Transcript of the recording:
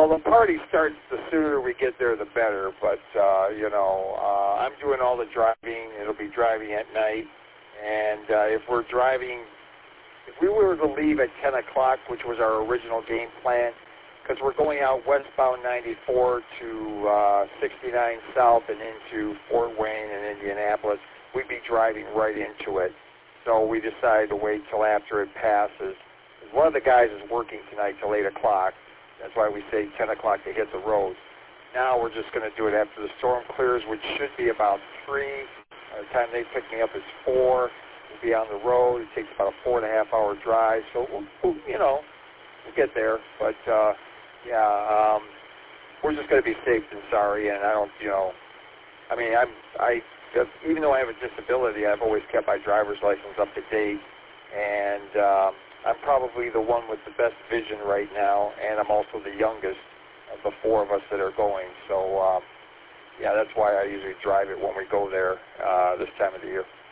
Well, the party starts the sooner we get there, the better. But I'm doing all the driving. It'll be driving at night, and if we were to leave at 10 o'clock, which was our original game plan, because we're going out westbound 94 to 69 South and into Fort Wayne and Indianapolis, we'd be driving right into it. So we decided to wait till after it passes. One of the guys is working tonight till 8 o'clock. That's why we say 10 o'clock to hit the roads. Now we're just going to do it after the storm clears, which should be about 3. By the time they pick me up, it's 4. We'll be on the road. It takes about a 4.5-hour drive. So, we'll get there. But, we're just going to be safe than sorry. And I don't, even though I have a disability, I've always kept my driver's license up to date. And I'm probably the one with the best vision right now, and I'm also the youngest of the 4 of us that are going. So, that's why I usually drive it when we go there this time of the year.